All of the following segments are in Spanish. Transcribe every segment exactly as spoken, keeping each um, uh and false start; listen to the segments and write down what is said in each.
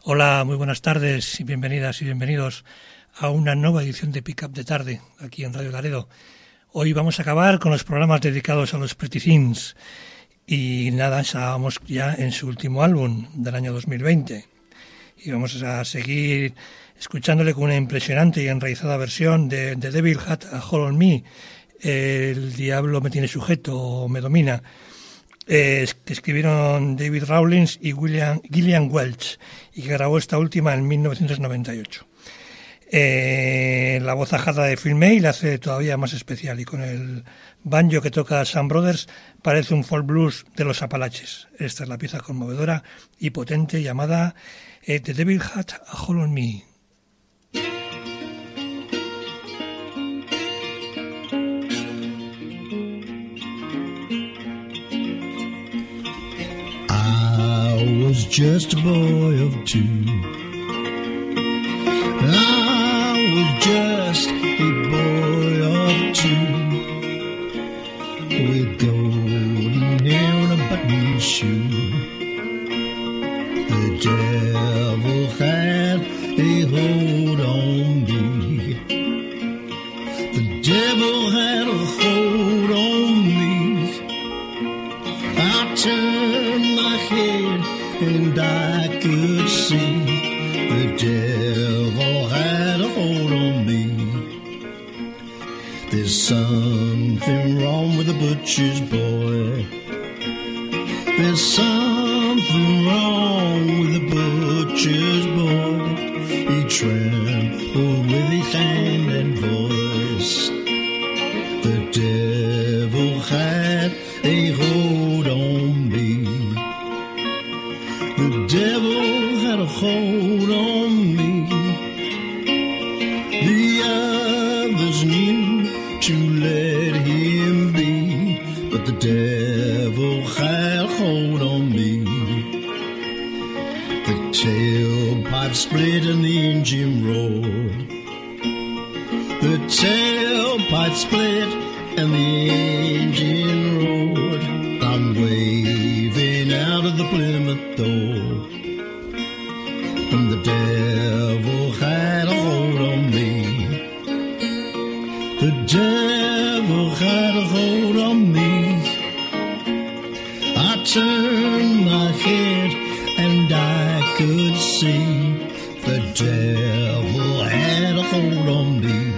Hola, muy buenas tardes y bienvenidas y bienvenidos a una nueva edición de Pick Up de Tarde, aquí en Radio Laredo. Hoy vamos a acabar con los programas dedicados a los Pretty Things. Y nada, estábamos ya en su último álbum del año dos mil veinte. Y vamos a seguir escuchándole con una impresionante y enraizada versión de The Devil Had a Hold on Me, El diablo me tiene sujeto o me domina, eh, que escribieron David Rawlings y William, Gillian Welch, y que grabó esta última en mil novecientos noventa y ocho. Eh, la voz ajada de Phil May la hace todavía más especial, y con el banjo que toca Sam Brothers parece un folk blues de los Apalaches. Esta es la pieza conmovedora y potente llamada eh, The Devil Had a Hold on Me. I was just a boy of two. I was just a boy of two, with golden hair and a button shoe. The devil had a hold on me. The devil had a hold on me. I turned my head and I could see the devil had a hold on me. There's something wrong with the butcher's boy. There's something wrong with the butcher's boy. He trembled with his hand and voice. The devil had a hold on me. The devil had a hold on me. The others knew to let him be, but the devil had a hold on me. The tailpipe split and the engine roared. The tailpipe split and the engine roared. I'm waving out of the Plymouth door, and the devil had a hold on me. The devil had a hold on me. I turned my head and I could see the devil had a hold on me.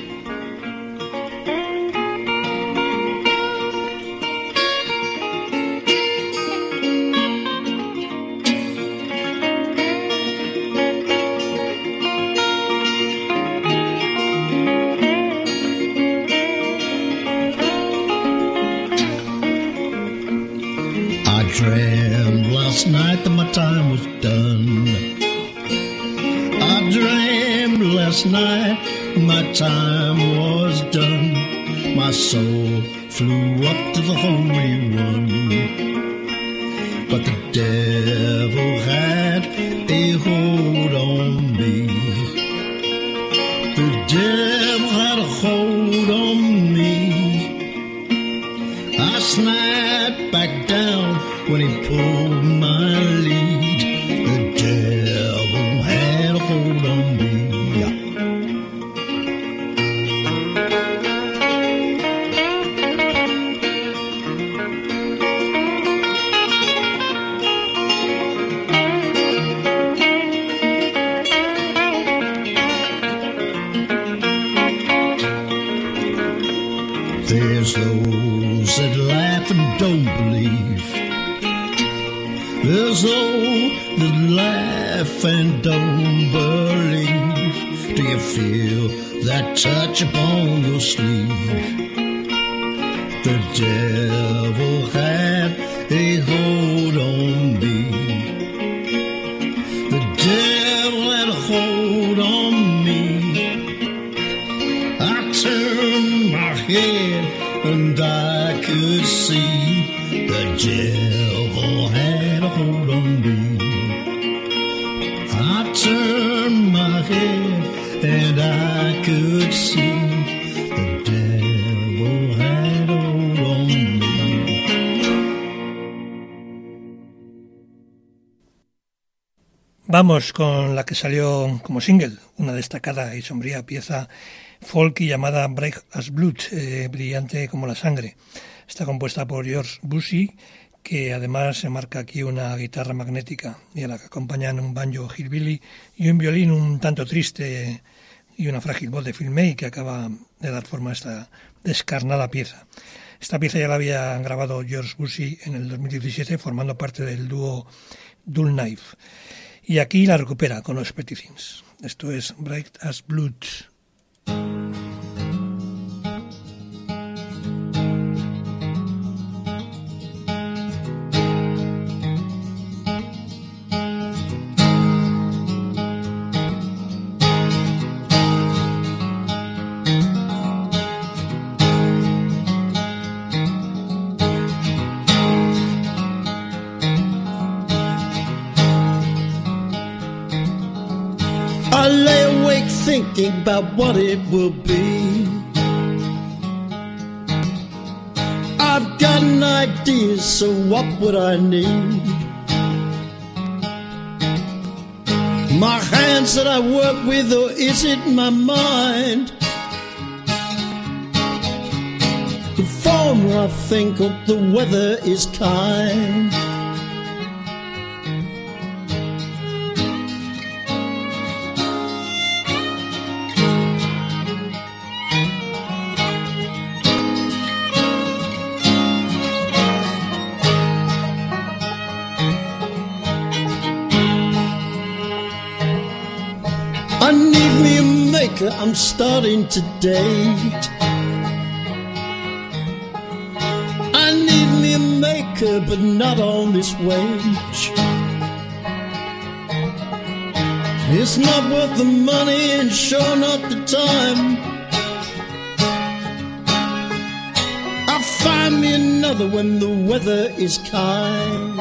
Last night that my time was done. I dreamed last night my time was done. My soul flew up to the Holy One, but the devil had a hold on me. The devil had a hold on me. I snapped back down when he pulled my lead. The devil had a hold on me. There's those that laugh and don't believe. There's those that laugh and don't believe. Do you feel that touch upon your sleeve? The devil had a hold on me. The devil had a hold on me. I turned my head and I could see the devil had a hold on me. I turned my head and I could see the devil had a hold on me. Vamos con la que salió como single, una destacada y sombría pieza folky llamada Bright as Blood, eh, brillante como la sangre. Está compuesta por George Busey, que además se marca aquí una guitarra magnética y a la que acompañan un banjo hillbilly y un violín un tanto triste y una frágil voz de Phil May que acaba de dar forma a esta descarnada pieza. Esta pieza ya la había grabado George Busey en el dos mil diecisiete formando parte del dúo Dull Knife. Y aquí la recupera con los Pretty Things. Esto es Bright as Blood. I lay awake thinking about what it will be. I've got an idea, so what would I need? My hands that I work with, or is it my mind? The former I think of, the weather is kind. I need me a maker, I'm starting to date. I need me a maker, but not on this wage. It's not worth the money and sure not the time. I'll find me another when the weather is kind.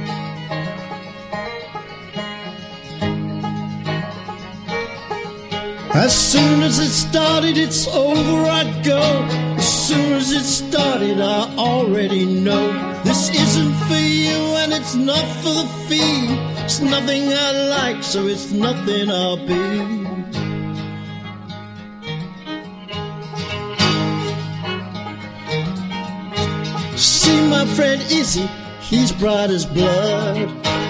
As soon as it started, it's over, I go. As soon as it started, I already know. This isn't for you and it's not for the fee. It's nothing I like, so it's nothing I'll be. See my friend Izzy, he's bright as blood.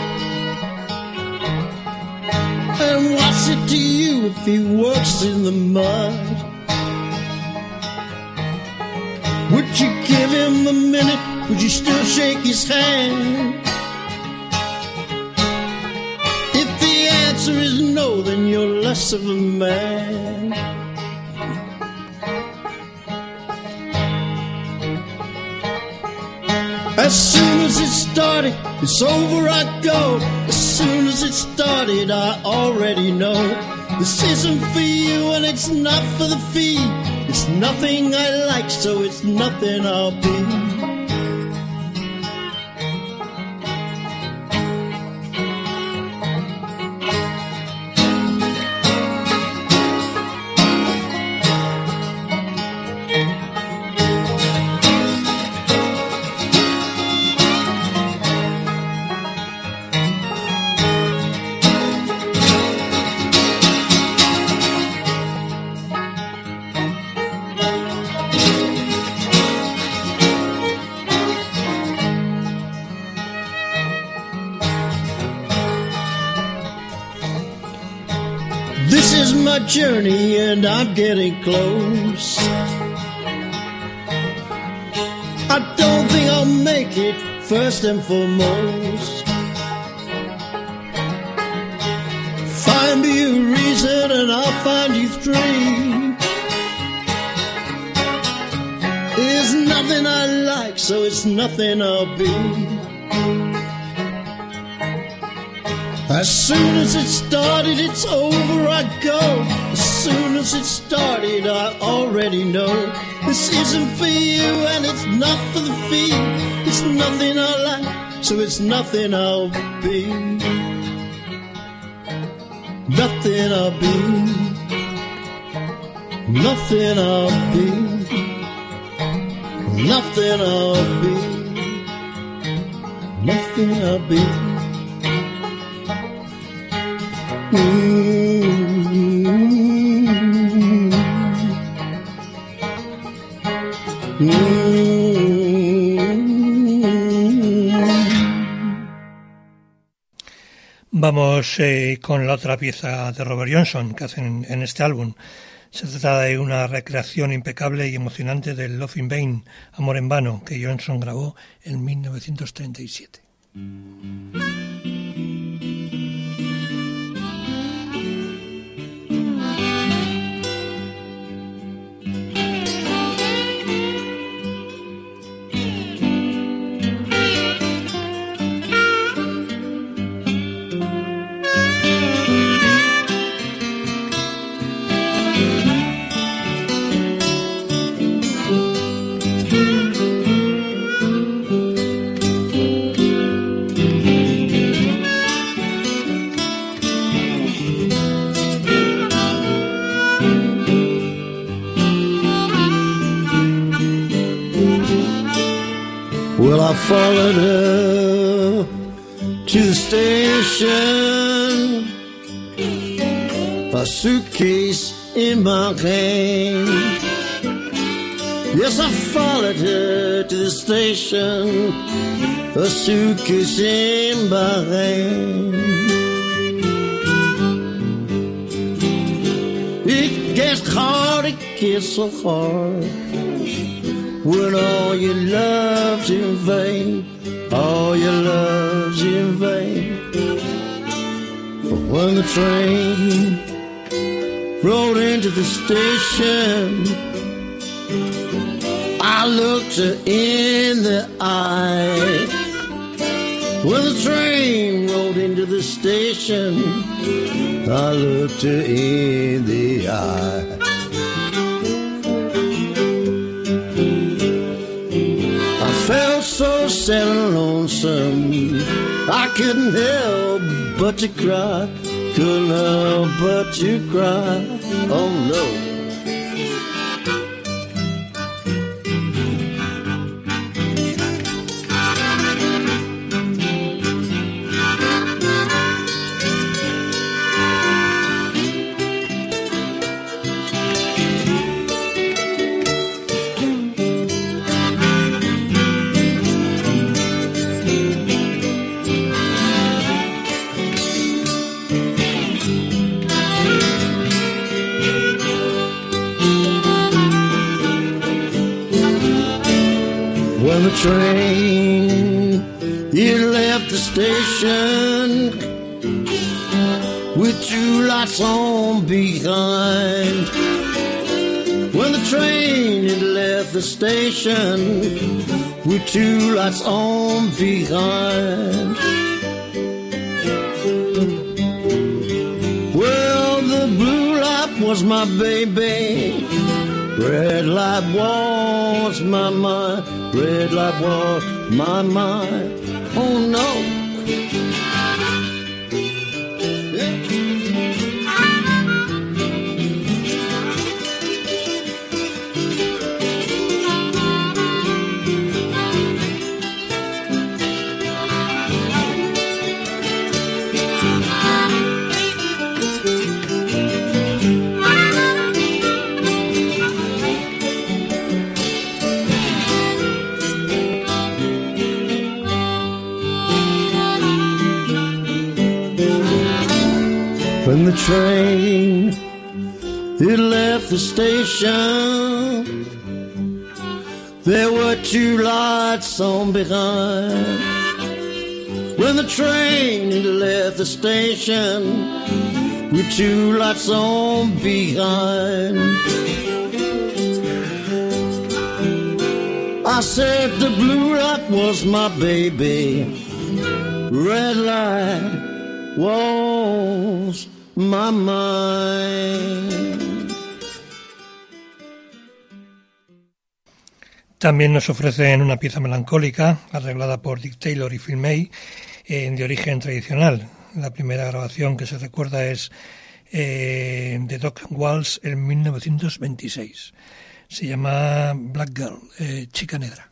And what's it to you if he works in the mud? Would you give him a minute? Would you still shake his hand? If the answer is no, then you're less of a man. As soon as it started, it's over, I go. As soon as it started, I already know. This isn't for you and it's not for the fee. It's nothing I like, so it's nothing I'll be. This is my journey and I'm getting close. I don't think I'll make it first and foremost. Find me a reason and I'll find you three. There's nothing I like, so it's nothing I'll be. As soon as it started, it's over, I go. As soon as it started, I already know. This isn't for you and it's not for the fee. It's nothing I like, so it's nothing I'll be. Nothing I'll be. Nothing I'll be. Nothing I'll be. Nothing I'll be. Vamos eh, con la otra pieza de Robert Johnson que hacen en este álbum. Se trata de una recreación impecable y emocionante del Love in Vain, Amor en Vano, que Johnson grabó en mil novecientos treinta y siete. Well, I followed her to the station, a suitcase in my hand. Yes, I followed her to the station, a suitcase in my hand. It gets hard, it gets so hard when all your love's in vain, all your love's in vain. But when the train rolled into the station, I looked her in the eye. When the train rolled into the station, I looked her in the eye. Felt so sad and lonesome, I couldn't help but to cry, couldn't help but to cry, oh no. When the train, it left the station with two lights on behind. When the train, it left the station with two lights on behind. Well, the blue light was my baby, red light was my mind. Red light was my mind, oh no. When the train, it left the station, there were two lights on behind. When the train, it left the station, with two lights on behind. I said the blue light was my baby, red light was my mind. También nos ofrecen una pieza melancólica arreglada por Dick Taylor y Phil May, eh, de origen tradicional. La primera grabación que se recuerda es eh, de Doc Walsh en mil novecientos veintiséis. Se llama Black Girl, eh, Chica Negra.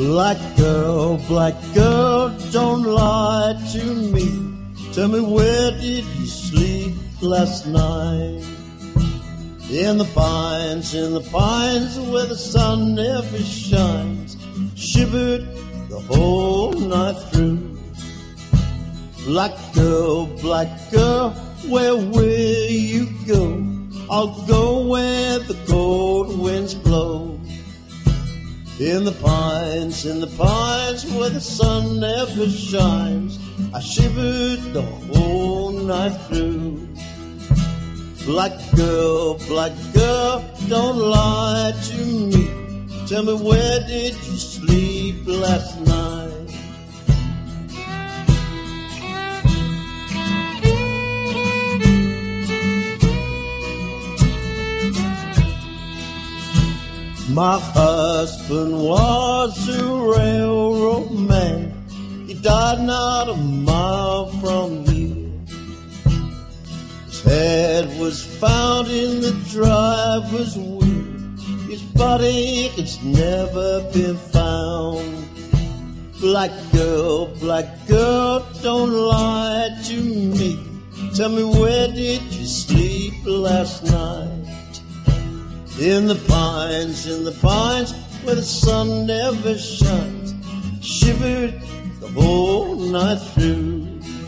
Black girl, black girl, don't lie to me. Tell me, where did you sleep last night? In the pines, in the pines, where the sun never shines. Shivered the whole night through. Black girl, black girl, where will you go? I'll go where the cold winds blow. In the pines, in the pines, where the sun never shines. I shivered the whole night through. Black girl, black girl, don't lie to me. Tell me, where did you sleep last night? My husband was a railroad man. He died not a mile from here. His head was found in the driver's wheel. His body has never been found. Black girl, black girl, don't lie to me. Tell me, where did you sleep last night? In the pines, in the pines, where the sun never shines. Shivered the whole night through.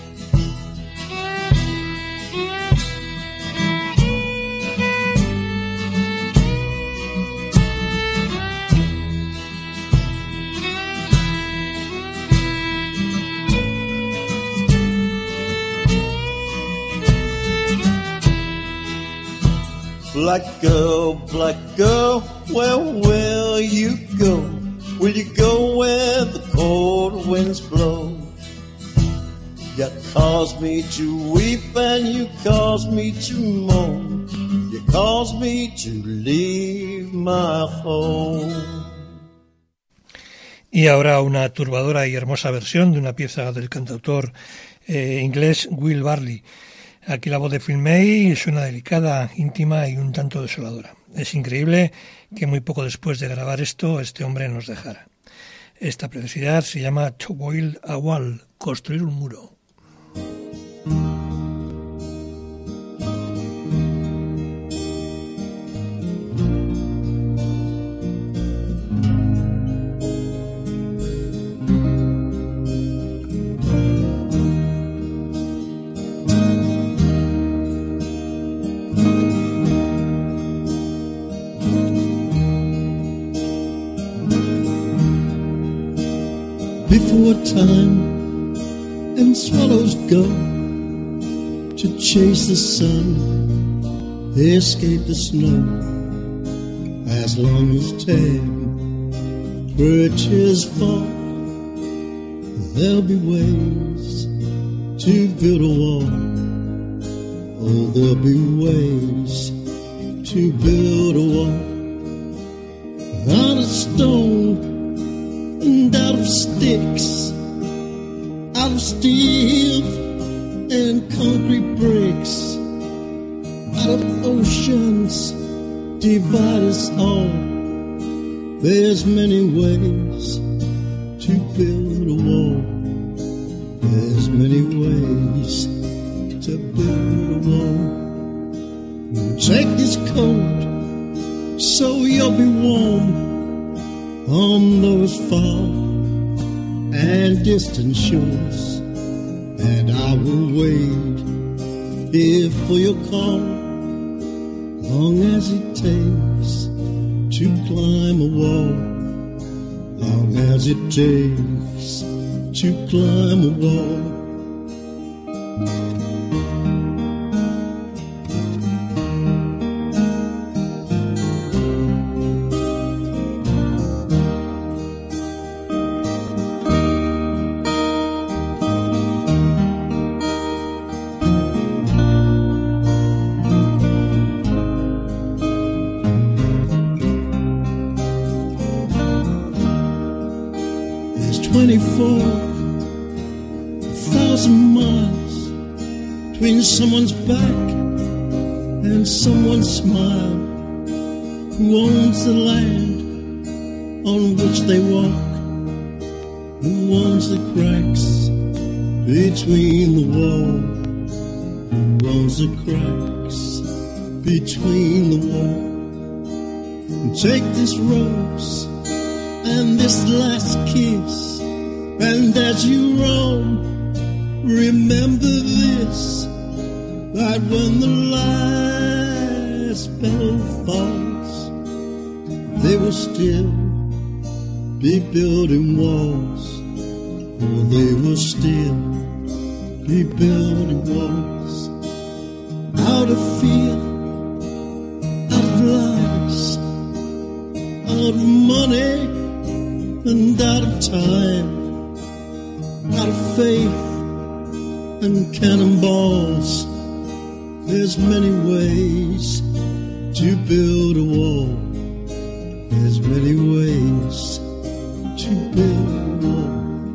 Black girl, black girl, where will you go? Will you go where the cold winds blow? You cause me to weep and you cause me to moan. You cause me to leave my home. Y ahora una turbadora y hermosa versión de una pieza del cantautor eh, inglés Will Barley. Aquí la voz de Phil May suena delicada, íntima y un tanto desoladora. Es increíble que muy poco después de grabar esto, este hombre nos dejara. Esta preciosidad se llama To Build a Wall, construir un muro. Before time and swallows go to chase the sun, escape the snow. As long as ten bridges fall, there'll be ways to build a wall. Oh, there'll be ways to build a wall. Out of stone and out of sticks, out of steel and concrete bricks, out of oceans divide us all. There's many ways to build a wall. There's many ways to build a wall. Take this coat so you'll be warm on those far and distant shores, and I will wait here for your call, long as it takes to climb a wall, long as it takes to climb a wall. twenty-four thousand miles between someone's back and someone's smile. Who owns the land on which they walk? the ones that cracks between the wall, the ones that cracks between the wall. And take this rose and this last kiss, and as you roam, remember this, that when the last petal falls, they will still be building walls. Oh, they will still be building walls. Out of fear, out of lies, out of money, and out of time, out of faith and cannonballs. There's many ways to build a wall. There's many ways to build a wall.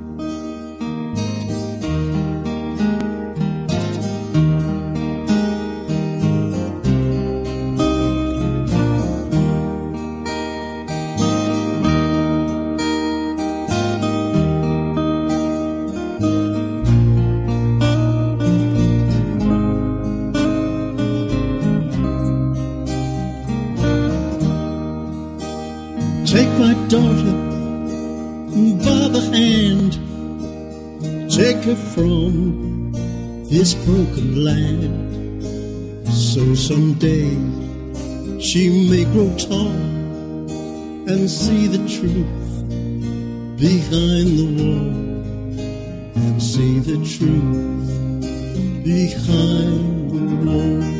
Take my daughter by the hand, take her from this broken land, so someday she may grow tall and see the truth behind the wall, and see the truth behind the wall.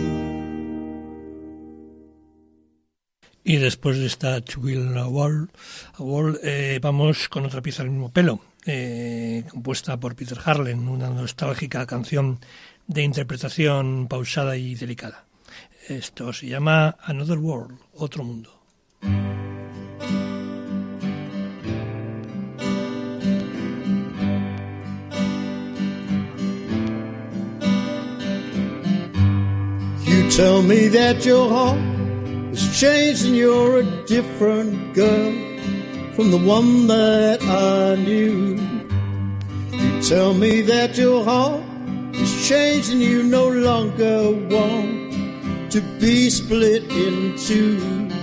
Y después de esta To Build a Wall, a wall eh, vamos con otra pieza del mismo pelo, eh, compuesta por Peter Harlen, una nostálgica canción de interpretación pausada y delicada. Esto se llama Another World, Otro Mundo. You tell me that your heart has changed and you're a different girl from the one that I knew. You tell me that your heart has changed and you no longer want to be split in two.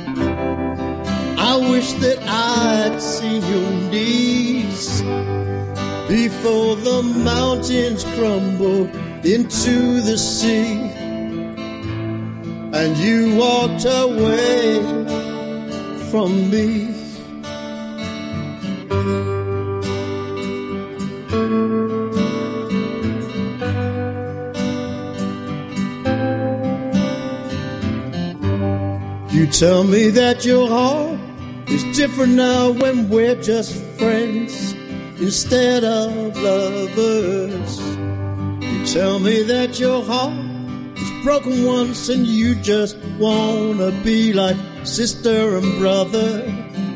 I wish that I'd seen your knees before the mountains crumbled into the sea and you walked away from me. You tell me that your heart is different now when we're just friends instead of lovers. You tell me that your heart broken once and you just wanna be like sister and brother.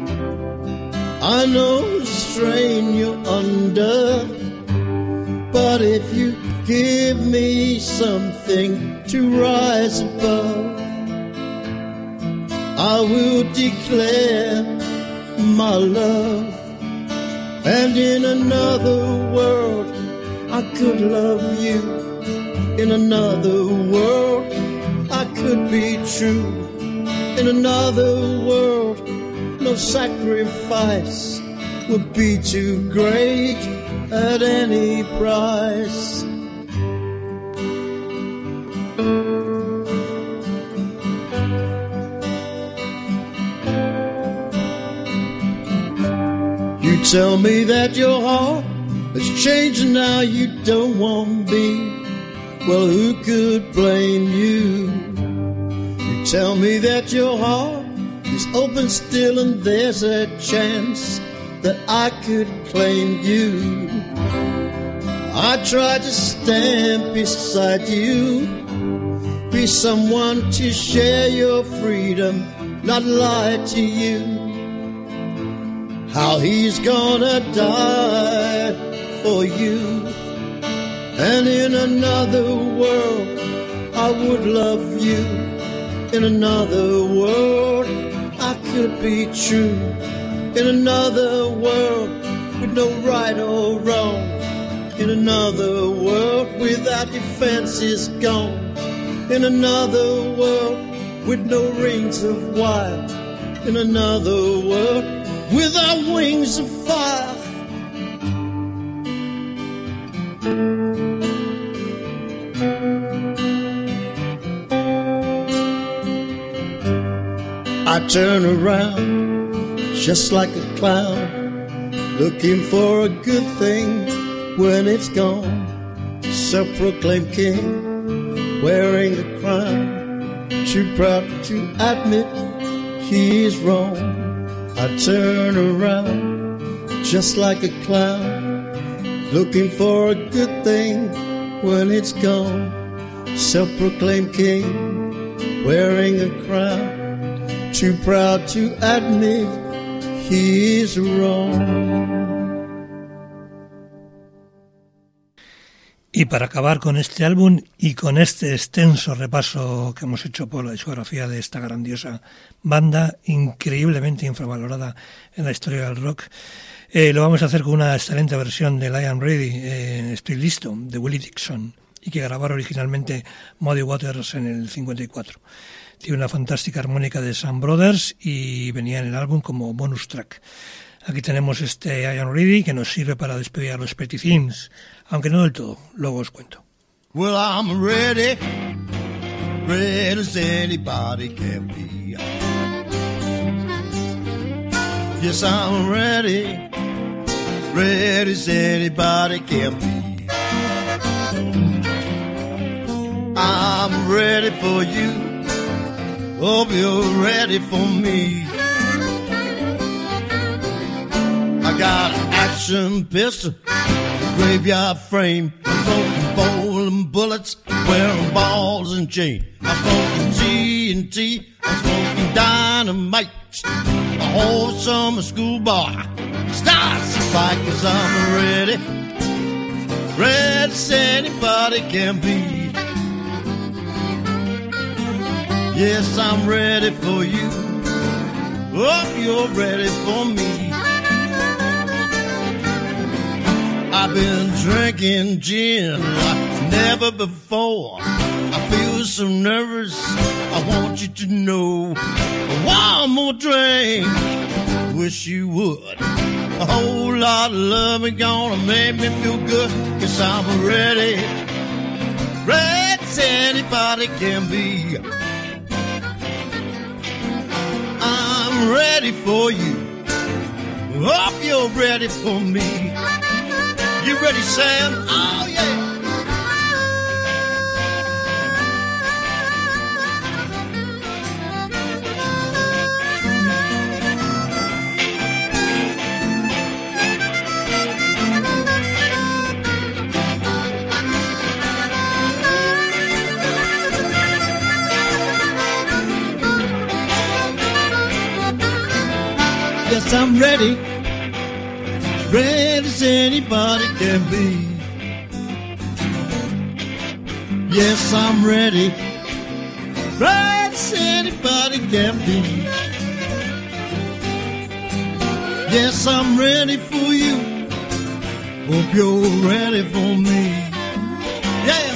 I know the strain you're under, but if you give me something to rise above, I will declare my love. And in another world I could love you. In another world, I could be true. In another world, no sacrifice would be too great at any price. You tell me that your heart has changed and now you don't want me. Well, who could blame you? You tell me that your heart is open still and there's a chance that I could claim you. I tried to stand beside you, be someone to share your freedom, not lie to you. How he's gonna die for you. And in another world, I would love you. In another world, I could be true. In another world, we'd no right or wrong. In another world without defenses gone. In another world with no rings of wire. In another world without wings of fire. I turn around just like a clown, looking for a good thing when it's gone. Self-proclaimed king, wearing a crown, too proud to admit he is wrong. I turn around just like a clown, looking for a good thing when it's gone. Self-proclaimed king, wearing a crown, too proud to admit he is wrong. Y para acabar con este álbum y con este extenso repaso que hemos hecho por la discografía de esta grandiosa banda, increíblemente infravalorada en la historia del rock, eh, lo vamos a hacer con una excelente versión de I Am Ready, eh, estoy listo, de Willie Dixon, y que grabaron originalmente Muddy Waters en el cincuenta y cuatro. Tiene una fantástica armónica de Sam Brothers y venía en el álbum como bonus track. Aquí tenemos este I Am Ready que nos sirve para despedir a los Petty Things, aunque no del todo, luego os cuento. Well, I'm ready, ready as anybody can be. Yes, I'm ready, ready as anybody can be. I'm ready for you, hope you're ready for me. I got an action pistol, graveyard frame, I'm smoking bowling bullets, wearing balls and chain. I'm smoking T N T, I'm smoking dynamite. A whole summer school bar starts to fight, 'cause I'm ready, ready as anybody can be. Yes, I'm ready for you, hope you're ready for me. I've been drinking gin like never before. I feel so nervous, I want you to know. One more drink, wish you would. A whole lot of love is gonna make me feel good, 'cause I'm ready, ready as anybody can be. I'm ready for you, hope you're ready for me. You ready, Sam? Oh, yeah. Yes, I'm ready, ready as anybody can be. Yes, I'm ready, ready as anybody can be. Yes, I'm ready for you, hope you're ready for me. Yeah.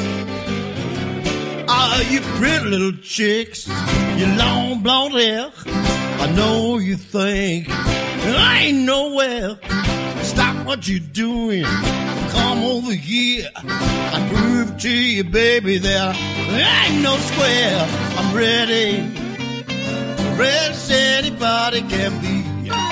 Ah, you pretty little chicks, you long blonde hair, I know you think I ain't nowhere. Stop what you're doing, come over here. I prove to you, baby, that I ain't no square. I'm ready, ready as anybody can be.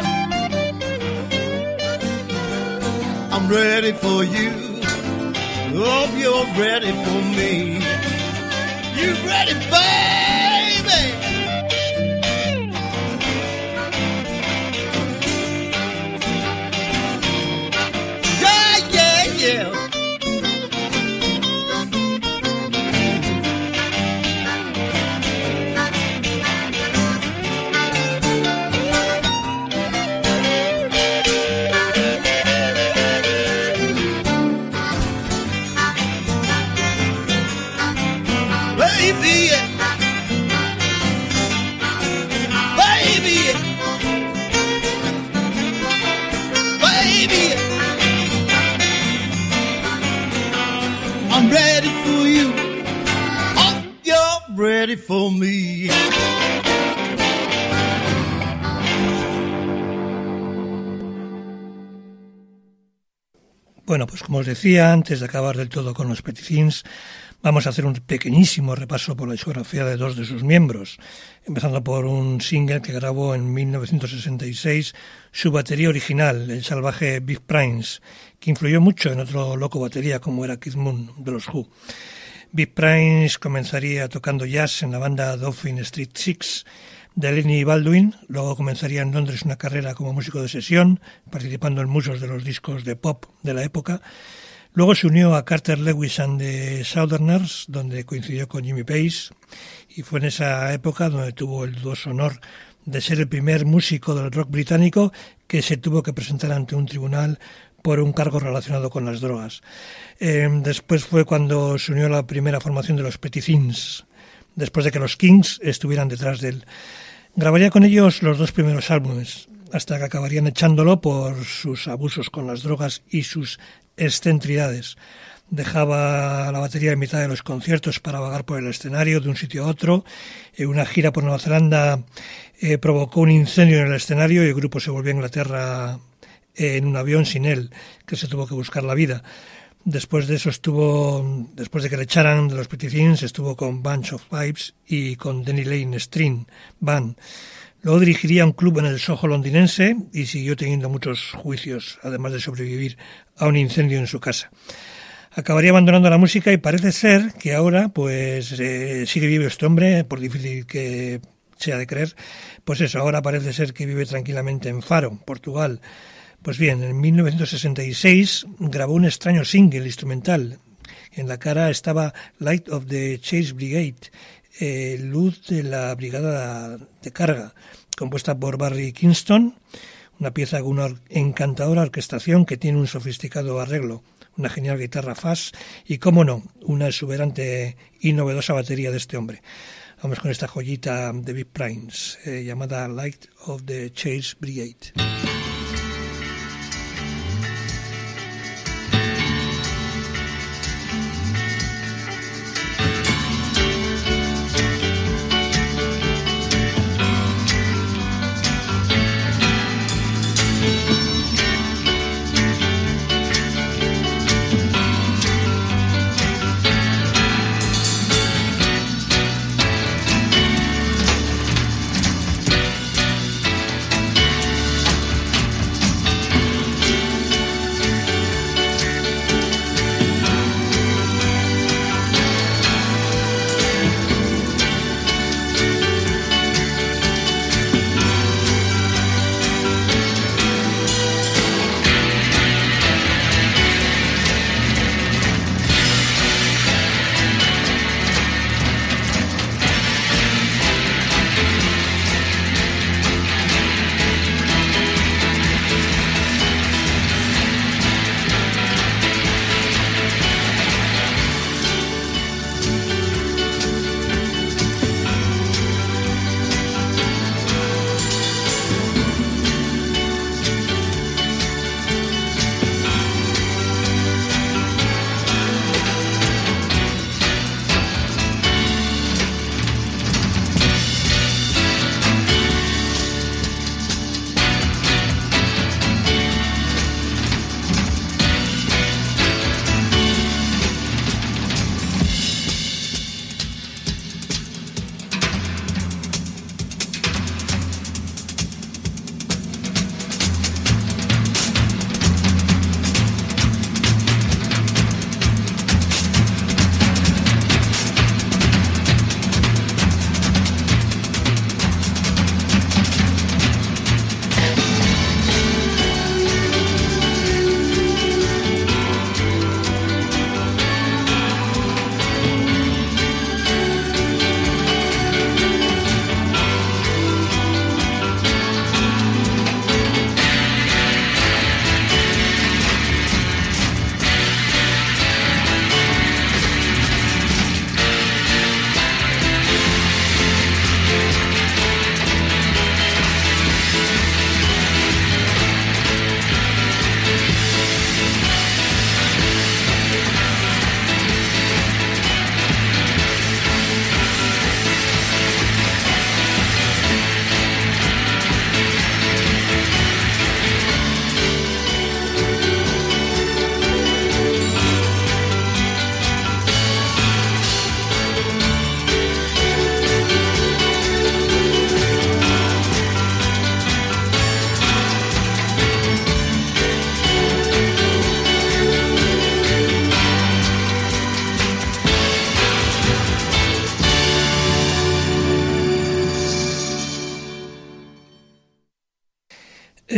I'm ready for you, hope you're ready for me. You ready, baby? Yeah. Baby, baby, baby. I'm ready for you. Oh, you're ready for me. Bueno, pues como os decía, antes de acabar del todo con los Pretty Things, vamos a hacer un pequeñísimo repaso por la discografía de dos de sus miembros, empezando por un single que grabó en mil novecientos sesenta y seis, su batería original, el salvaje Big Prince, que influyó mucho en otro loco batería como era Keith Moon de los Who. Big Prince comenzaría tocando jazz en la banda Downing Street Six de Lenny Baldwin, luego comenzaría en Londres una carrera como músico de sesión, participando en muchos de los discos de pop de la época. Luego se unió a Carter Lewis and the Southerners, donde coincidió con Jimmy Page, y fue en esa época donde tuvo el dudoso honor de ser el primer músico del rock británico que se tuvo que presentar ante un tribunal por un cargo relacionado con las drogas. Eh, después fue cuando se unió a la primera formación de los Pretty Things, después de que los Kings estuvieran detrás de él. Grabaría con ellos los dos primeros álbumes, hasta que acabarían echándolo por sus abusos con las drogas y sus excentricidades. Dejaba la batería en mitad de los conciertos para vagar por el escenario de un sitio a otro. En una gira por Nueva Zelanda eh, provocó un incendio en el escenario y el grupo se volvió a Inglaterra eh, en un avión sin él, que se tuvo que buscar la vida. Después de eso estuvo, después de que le echaran de los Pretty Things, estuvo con Bunch of Vibes y con Denny Lane String Band. Luego dirigiría un club en el Soho londinense y siguió teniendo muchos juicios, además de sobrevivir a un incendio en su casa. Acabaría abandonando la música y parece ser que ahora pues eh, sigue vivo este hombre, por difícil que sea de creer. Pues eso, ahora parece ser que vive tranquilamente en Faro, Portugal. Pues bien, en mil novecientos sesenta y seis grabó un extraño single instrumental. En la cara estaba Light of the Chase Brigade, eh, luz de la brigada de carga, compuesta por Barry Kingston, una pieza con una encantadora orquestación que tiene un sofisticado arreglo, una genial guitarra fuzz y, cómo no, una exuberante y novedosa batería de este hombre. Vamos con esta joyita de Big Prince, eh, llamada Light of the Chase Brigade.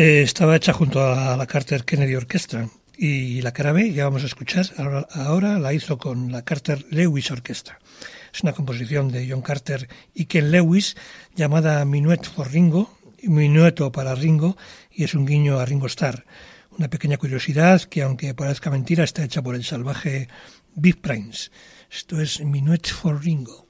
Eh, estaba hecha junto a la Carter Kennedy Orchestra, y la cara B, ya vamos a escuchar, ahora, ahora la hizo con la Carter Lewis Orchestra. Es una composición de John Carter y Ken Lewis llamada Minuet for Ringo, Minueto para Ringo, y es un guiño a Ringo Starr. Una pequeña curiosidad que, aunque parezca mentira, está hecha por el salvaje Big Prince. Esto es Minuet for Ringo.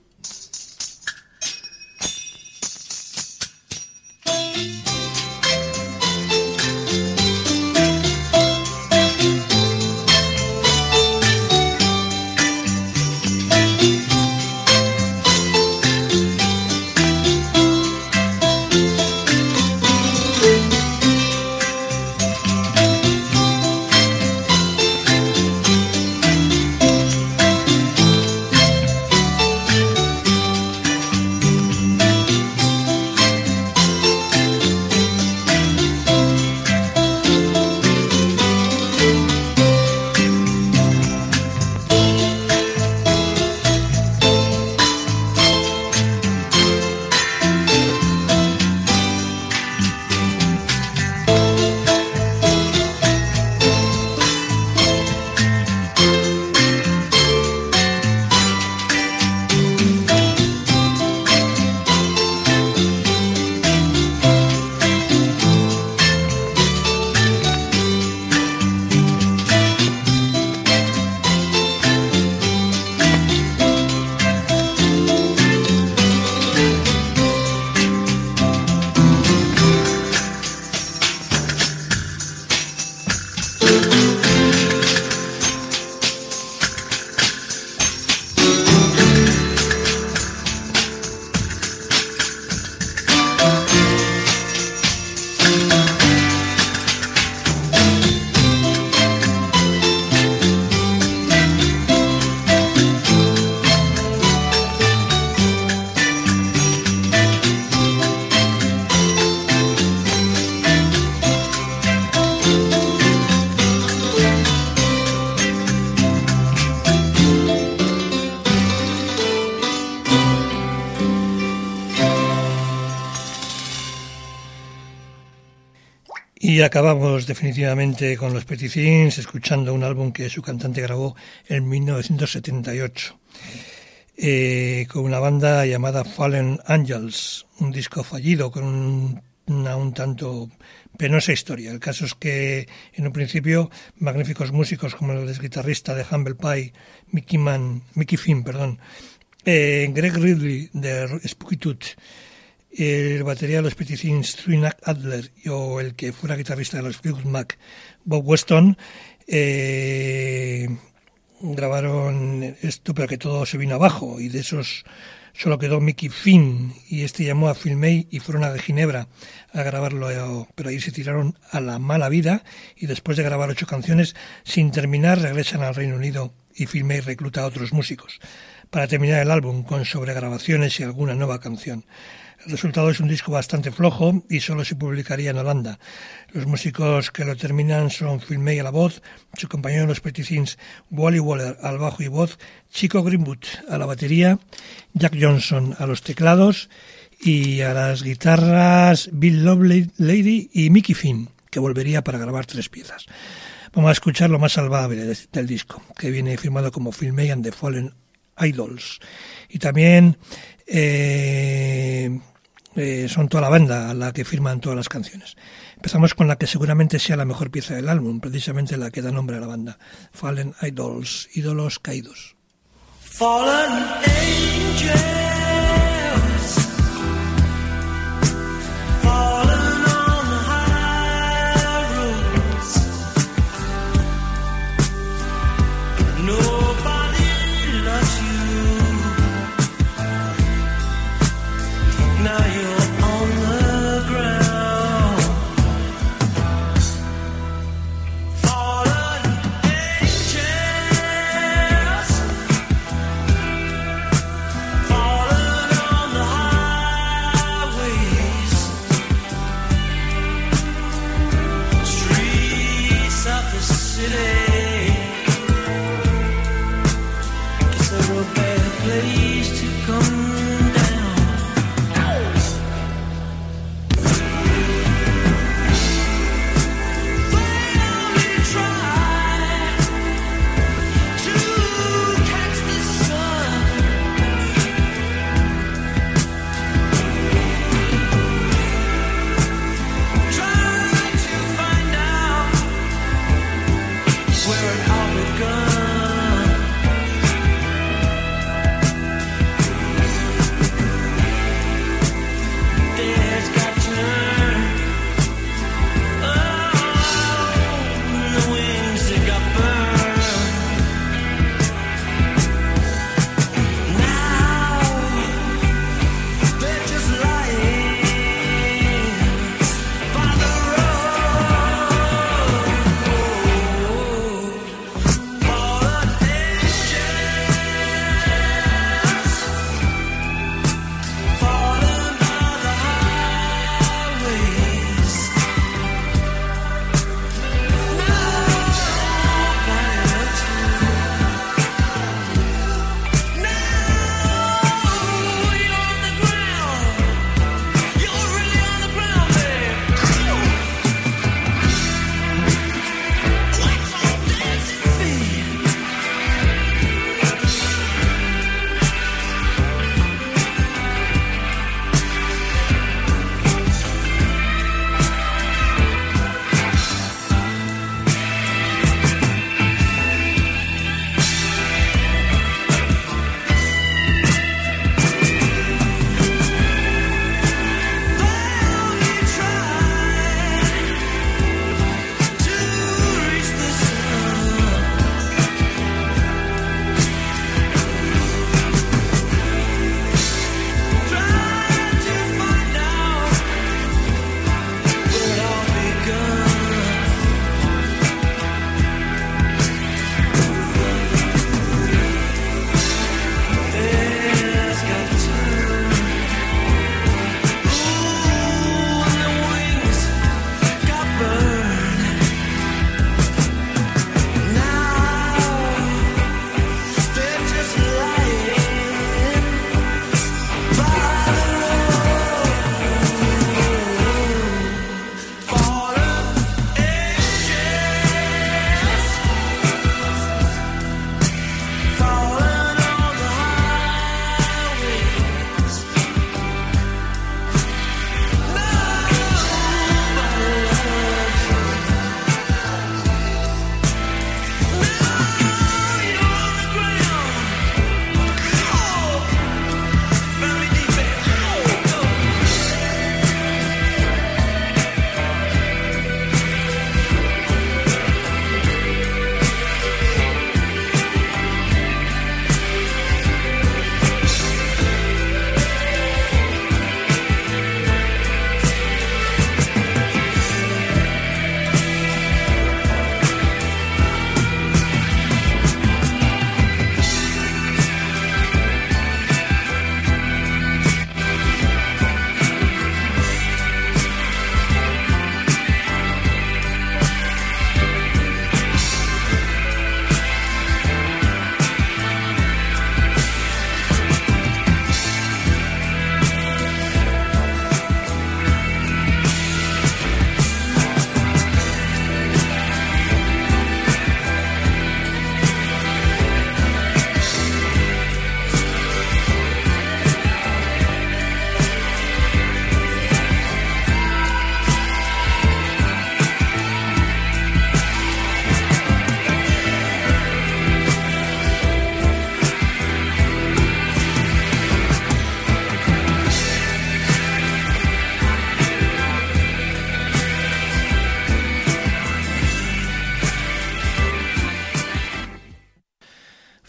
Y acabamos definitivamente con los Pretty Things escuchando un álbum que su cantante grabó en mil novecientos setenta y ocho eh, con una banda llamada Fallen Angels, un disco fallido con un, una un tanto penosa historia. El caso es que en un principio magníficos músicos como el guitarrista de Humble Pie, Mickey, Man, Mickey Finn, perdón, eh, Greg Ridley de Spooky Tooth, el batería de los Pretty Things, Trinak Adler, o el que fuera guitarrista de los Fleetwood Mac, Bob Weston, eh, grabaron esto, pero que todo se vino abajo, y de esos solo quedó Mickey Finn, y este llamó a Phil May y fueron a Ginebra a grabarlo, pero ahí se tiraron a la mala vida, y después de grabar ocho canciones sin terminar regresan al Reino Unido y Phil May recluta a otros músicos para terminar el álbum con sobregrabaciones y alguna nueva canción. El resultado es un disco bastante flojo y solo se publicaría en Holanda. Los músicos que lo terminan son Phil May a la voz, su compañero en los Pretty Things, Wally Waller al bajo y voz, Chico Greenwood a la batería, Jack Johnson a los teclados y a las guitarras Bill Lovelady y Mickey Finn, que volvería para grabar tres piezas. Vamos a escuchar lo más salvable del disco, que viene firmado como Phil May and the Fallen Idols. Y también eh, eh, son toda la banda a la que firman todas las canciones. Empezamos con la que seguramente sea la mejor pieza del álbum, precisamente la que da nombre a la banda, Fallen Idols, ídolos caídos. Fallen angels, fallen on the high roads, nobody loves you, now you're on the ground, fallen angels, fallen on the highways, streets of the city, it's a real bad place to come down.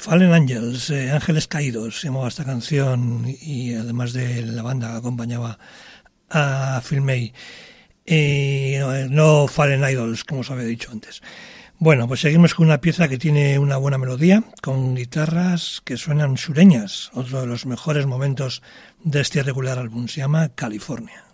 Fallen Angels, eh, Ángeles Caídos, se llamaba esta canción, y además de la banda que acompañaba a Phil May. Eh, no Fallen Idols, como os había dicho antes. Bueno, pues seguimos con una pieza que tiene una buena melodía, con guitarras que suenan sureñas. Otro de los mejores momentos de este irregular álbum se llama California.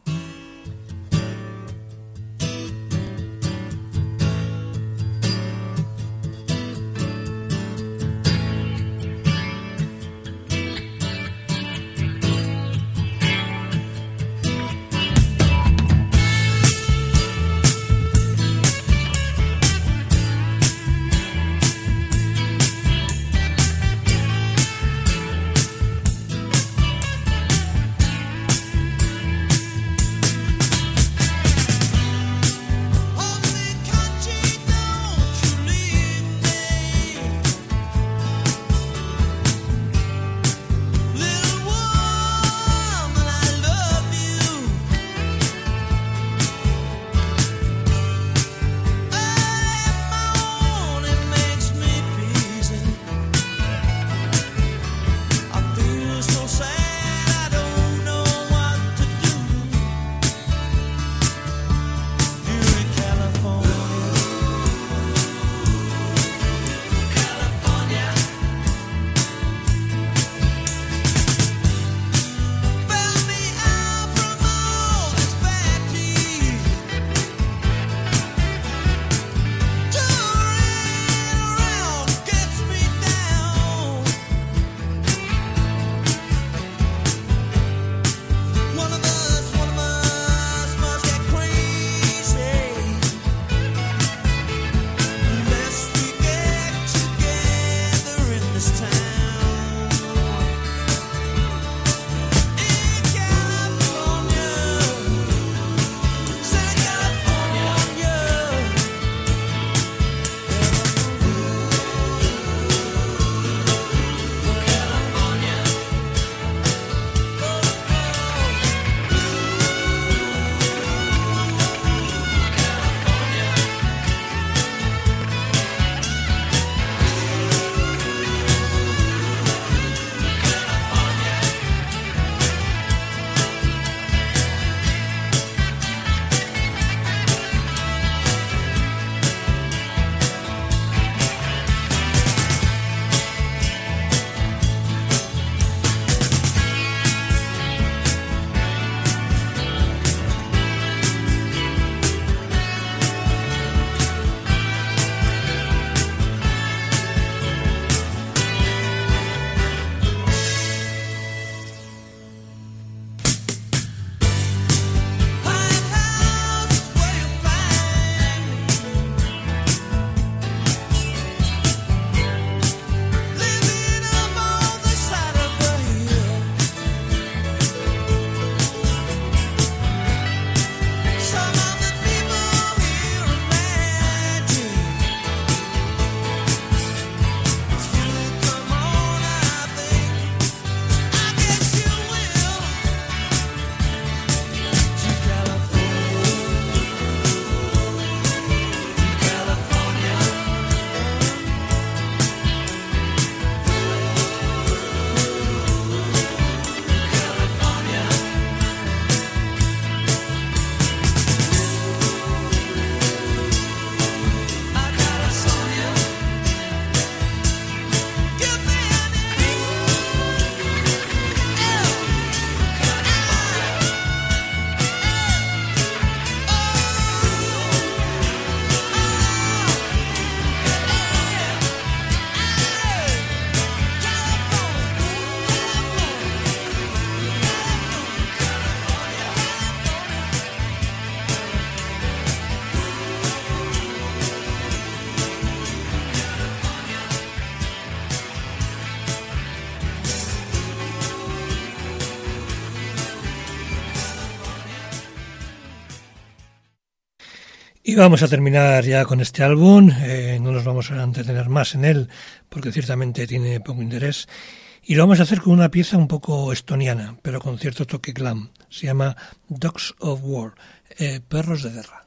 Y vamos a terminar ya con este álbum, eh, no nos vamos a entretener más en él porque ciertamente tiene poco interés, y lo vamos a hacer con una pieza un poco estoniana, pero con cierto toque glam. Se llama Dogs of War, eh, perros de guerra.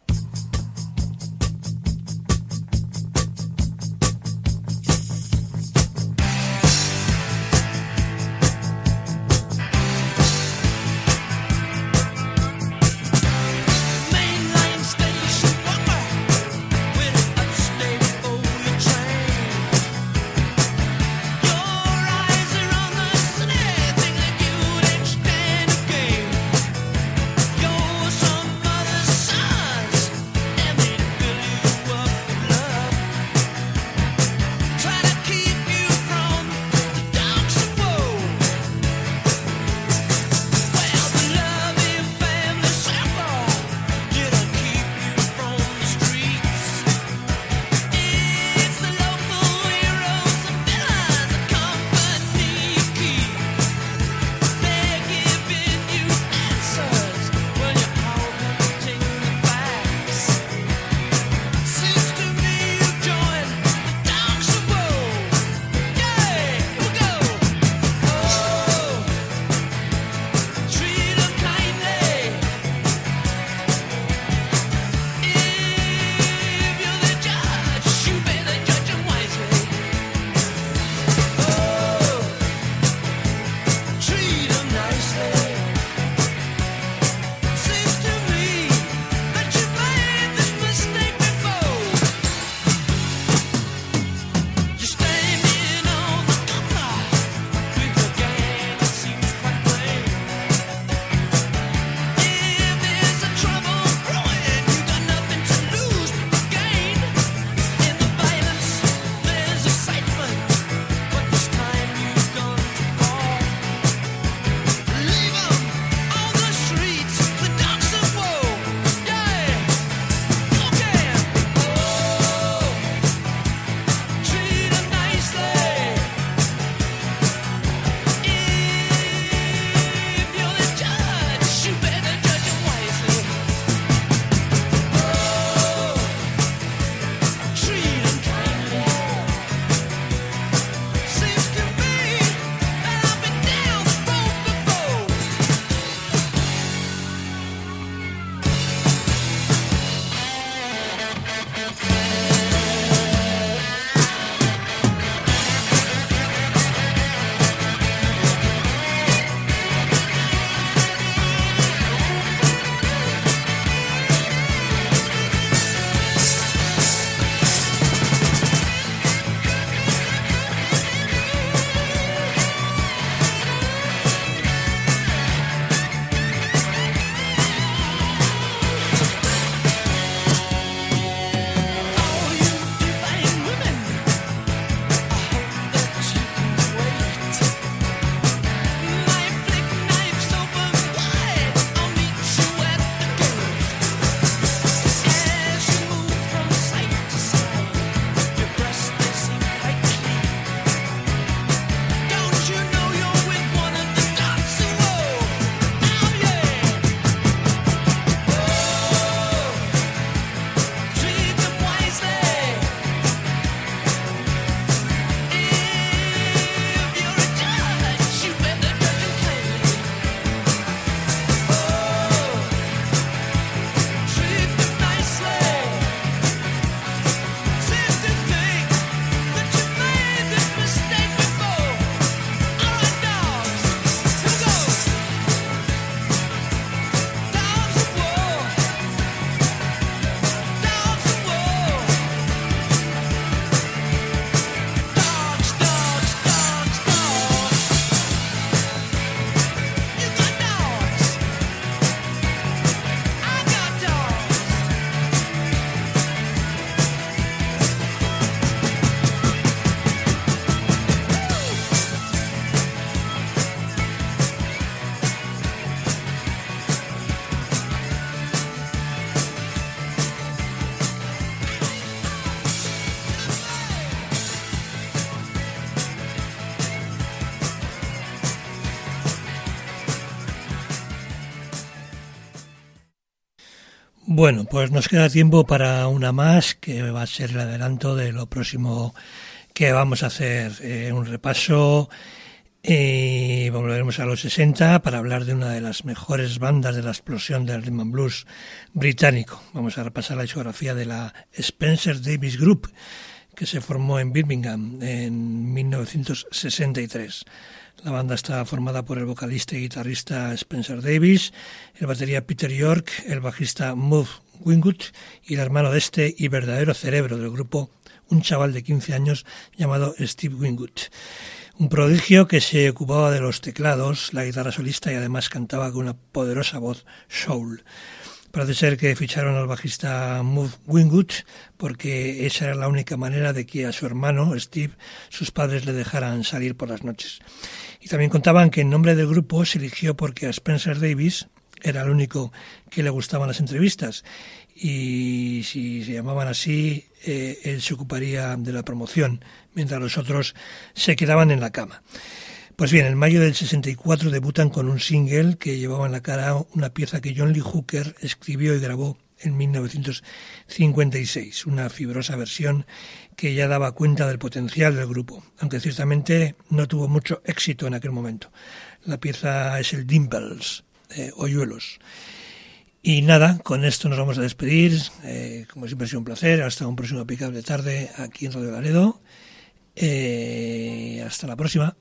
Bueno, pues nos queda tiempo para una más, que va a ser el adelanto de lo próximo que vamos a hacer. Eh, un repaso, y volveremos a los sesenta para hablar de una de las mejores bandas de la explosión del rhythm and blues británico. Vamos a repasar la discografía de la Spencer Davis Group, que se formó en Birmingham en mil novecientos sesenta y tres. La banda está formada por el vocalista y guitarrista Spencer Davis, el batería Peter York, el bajista Murph Wingwood y el hermano de este y verdadero cerebro del grupo, un chaval de quince años llamado Steve Wingwood. Un prodigio que se ocupaba de los teclados, la guitarra solista y además cantaba con una poderosa voz soul. Parece ser que ficharon al bajista Murph Wingwood porque esa era la única manera de que a su hermano, Steve, sus padres le dejaran salir por las noches. Y también contaban que el nombre del grupo se eligió porque a Spencer Davis era el único que le gustaban las entrevistas y si se llamaban así, eh, él se ocuparía de la promoción, mientras los otros se quedaban en la cama. Pues bien, en mayo del sesenta y cuatro debutan con un single que llevaba en la cara una pieza que John Lee Hooker escribió y grabó en mil novecientos cincuenta y seis, una fibrosa versión que ya daba cuenta del potencial del grupo, aunque ciertamente no tuvo mucho éxito en aquel momento. La pieza es el Dimples, eh, Hoyuelos. Y nada, con esto nos vamos a despedir. Eh, como siempre ha sido un placer. Hasta un próximo Pick-up de tarde aquí en Radio Laredo. Eh, hasta la próxima.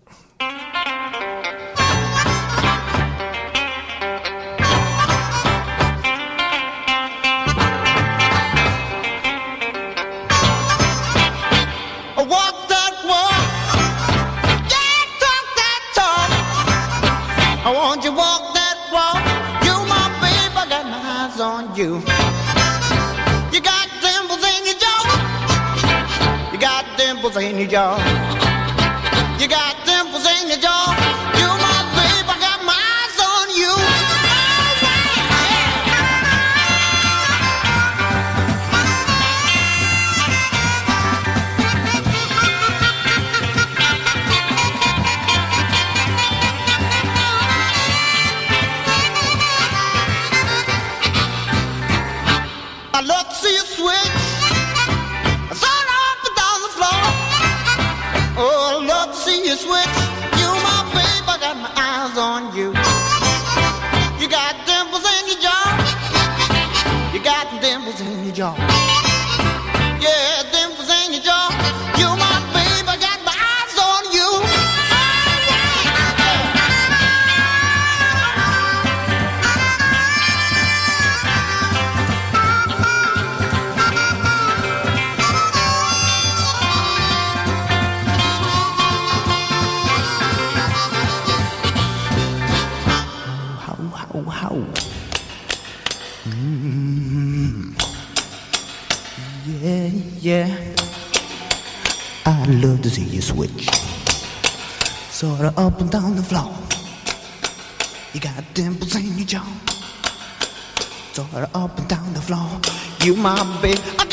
You. You got dimples in your jaw. You got dimples in your jaw. You got dimples in your jaw. You my babe, I got my eyes on you. I love to see you switch, sort up and down the floor. Oh, I love to see you switch. You my babe, I got my eyes on you. You got dimples in your jaw. You got dimples in your jaw. Yeah, dimples in your jaw. You my babe, I got my eyes on you. How? Mm. Yeah, yeah. I love to see you switch, sort of up and down the floor. You got dimples in your jaw, sort of up and down the floor. You my babe.